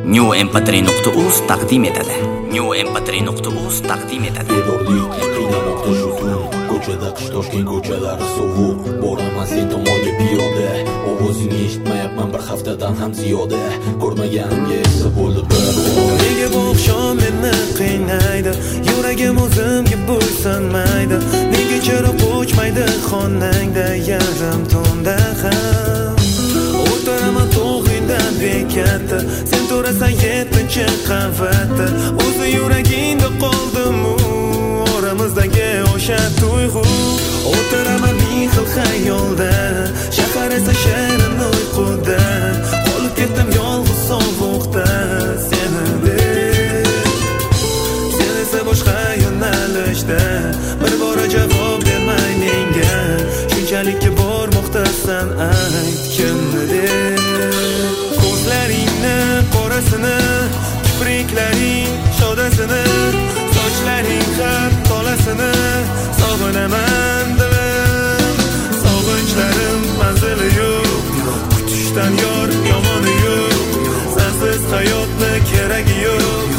newmp3.uz taqdim etadi. newmp3.uz taqdim etadi. Bedorlik qiynamoqda shu kun, ko'chada qish toshgan ko'chalar sovuq. Boraman sen tomonga piyoda, ovozingni eshitmayapman bir haftadan ham ziyoda. Ko'rmaganimga esa bo'ldi bir oy. Nega bu oqshom meni qiynaydi, yuragim o'zimga bo'ysunmaydi. Nega chiroq o'chmaydi xonangda yarim tunda ham. O'tiraman tog'ingdan bekatda, sen turasan 7-chi qavatda. O'zi yuragingda qoldim-u, oramizdagi o'sha tuyg'u. O'tiraman ming xil xayolda, shahar esa shirin uyquda. Qolib ketdim yolg'iz sovuqda, seni deb. Sen esa boshqa yo'nalishda, bir bora javob bermay menga. Shunchalik bormoqdasan, ayt kimni deb. Ko'zlaringni qorasini, kipriklaring shodasini, sochlaring har tolasini sog'inaman dilim. Sog'inchlarim manzili yo'q, kutishdan yor yomoni yo'q. Sensiz hayotni keragi yo'q.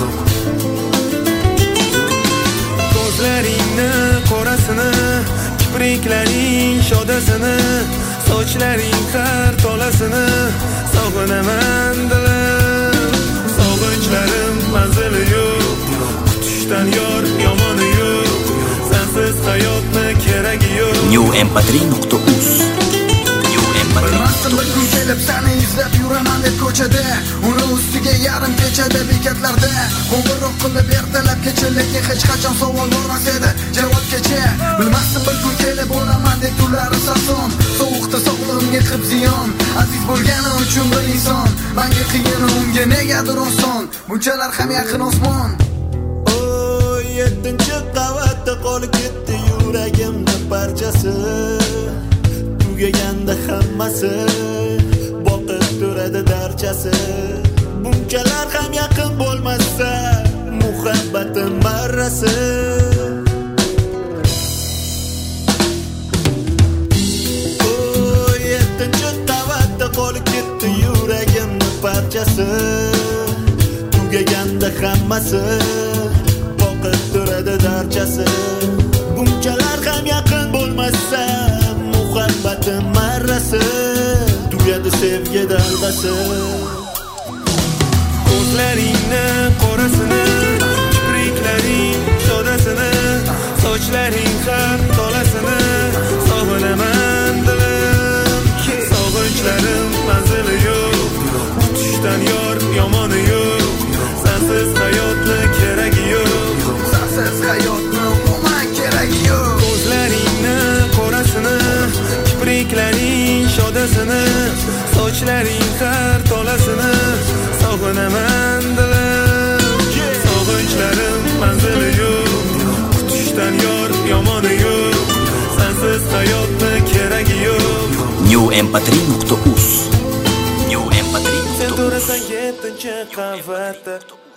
Ko'zlaringni qorasini, kipriklaring shodasini, sochlaring har tolasini sog'inaman dilim. Sog'inchlarim manzili yo'q, kutishdan yor yomoni yo'q. Sensiz hayotni keragi yo'q. newmp3.uz Bilmasdim bir kun kelib seni izlab yuraman deb ko'chada, uni ustiga yarim kechada bekatlarda qo'ng'iroq qilib ertalab kecha, lekin hech qachon savol bo'lmas edi javob kecha. Bilmasdim bir kun kelib bo'laman deb tunlari sarson, sovuqda sog'lig'imga qilib ziyon. Aziz bo'lgani uchun bir inson, menga qiyin, unga negadir oson. Bunchalar ham yaqin osmon. Oy, 7-chi qavatda qolib ketdi yuragimning parchasi. Tugaganda hammasi, boqib turadi darchasi. Bunchalar ham yaqin bo'lmasa, muhabbatim marrasi. Oy, 7-chi qavatda qolib ketdi yuragimning parchasi. Tugaganda hammasi, boqib turadi darchasi. Bunchalar ham yaqin bo'lmasa, muhabbatim marrasi. Tugadi sevgi dalbasi. Ko'zlaringni qorasini, kipriklaring shodasini, sochlaring har tolasini sog'inaman dilim. Sog'inchlarim manzili yo'q, kutishdan yor yomoni yo'q. Sensiz hayotni keragi yo'q. Sensiz hayotni umuman keragi yo'q. Ko'zlaringni qorasini, kipriklaring shodasini, sochlaring har tolasini sog'inaman dilim. Sog'inchlarim manzili yo'q, kutishdan yor yomoni yo'q. Sensiz hayotni keragi yo'q. newmp3.uz Sen turasan 7-chi qavatda.